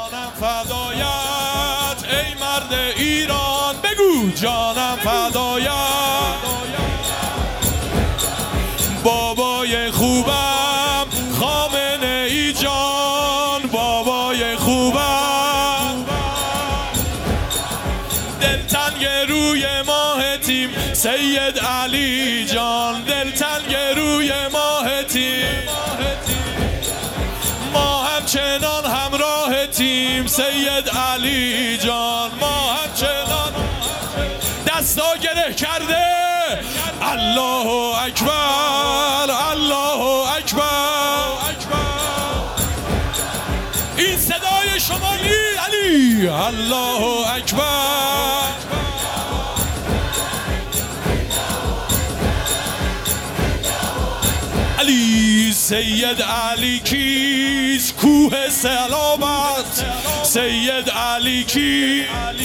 جانم فدایت ای مرد ایران، بگو جانم فدایت. بابای خوبم خامنه ای جان، بابای خوبم. دلتنگ روی ماه تیم سید علی جان، دلتنگ روی ماه تیم. ما همچنان همراه تیم سید علی جان، ما همچنان. دستا گره کرده الله اکبر الله اکبر. این صدای شمالی علی الله اکبر. علی سید علی کیست کوه سلامت، سید علی کی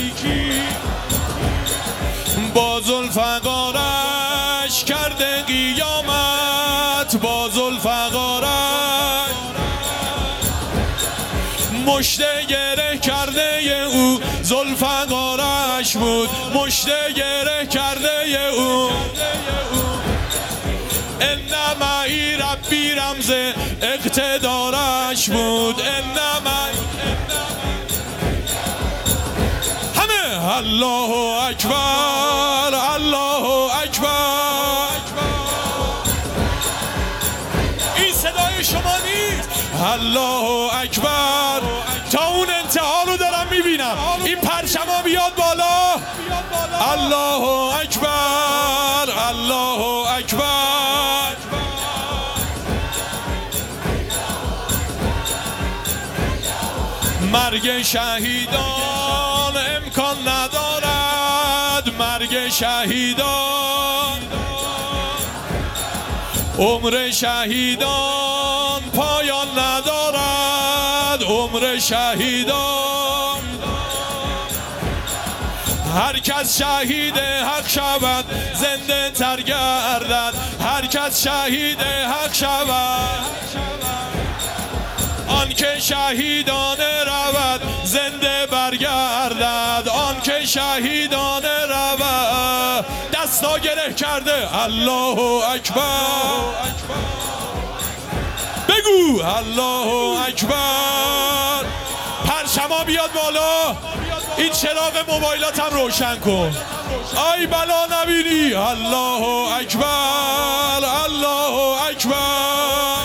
با ذوالفقارش کرده قیامت، با ذوالفقارش مشت گره کرده او ذوالفقارش بود، مشت گره کرده او. انما ای ربی رمز اقتدارش بود، انما همه الله اکبر الله اکبر. این صدای شما نیست الله اکبر. تا اون انتها رو دارم میبینم، این پرچما بیاد بالا. الله اکبر الله اکبر. مرگ شهیدان امکان ندارد، مرگ شهیدان. عمر شهیدان پایان ندارد، عمر شهیدان. هر کس شهید حق شود زنده تر گردد، هر کس شهید حق شود. آن که شهیدانه رود زنده برگردد، آن که شهیدانه رود. دستا گره کرده الله اکبر. بگو الله اکبر. پرچما بیاد بالا. این چراغ موبایلاتم روشن کن. آی بلا نبینی. الله اکبر الله اکبر.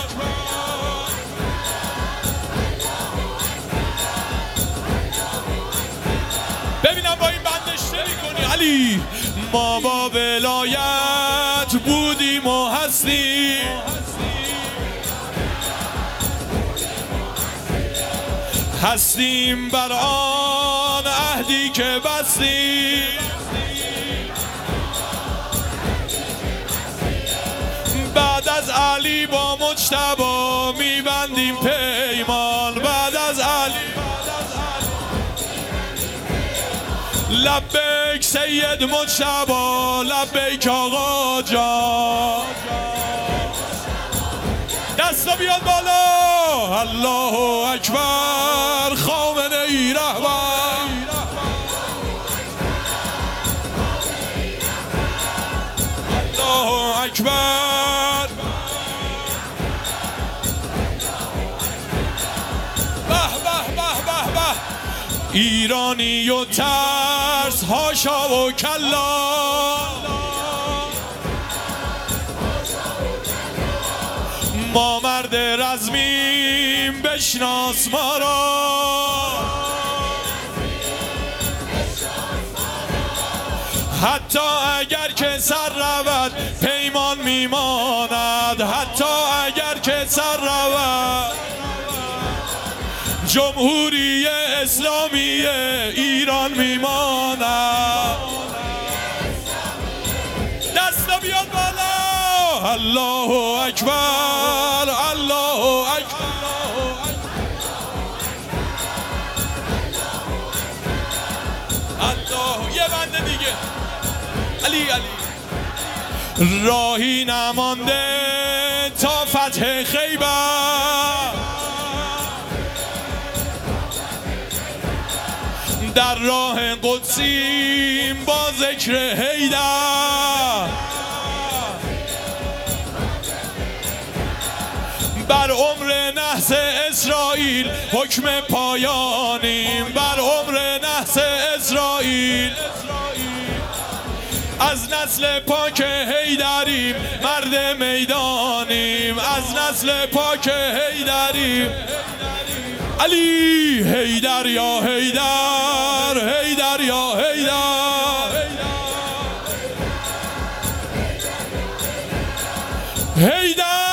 ببینم با این بندش نمی‌کنی علی. ما با ولایت بودیم و هستیم، هستیم بر آن عهدی که بستیم. بعد از علی با مجتبی میبندیم پیمان، بعد از علی. لبیک سید مجتبی، لبیک آقا جان. دستا بیاد بالا. الله اکبر خامنه ای رهبر. الله اکبر. به به به به به. ایرانی و ترس هاشا و کلا. ما مرد رزمیم بشناس ما را، حتی اگر که سر رود پیمان میماند، حتی اگر که سر رود. جمهوری اسلامی ایران میماند. دستا بیاد بالا. الله اکبر الله اکبر. الله. یه بنده دیگه علی علی. راهی نمانده تا فتح خیبر، در راه قدسیم با ذکر حیدر، بر عمر نحس اسرائیل حکم پایانیم، بر عمر نحس اسرائیل از نسل پاک حیدریم، مرد میدانیم، از نسل پاک حیدریم. علی حیدر یا حیدر، حیدر یا حیدر، حیدر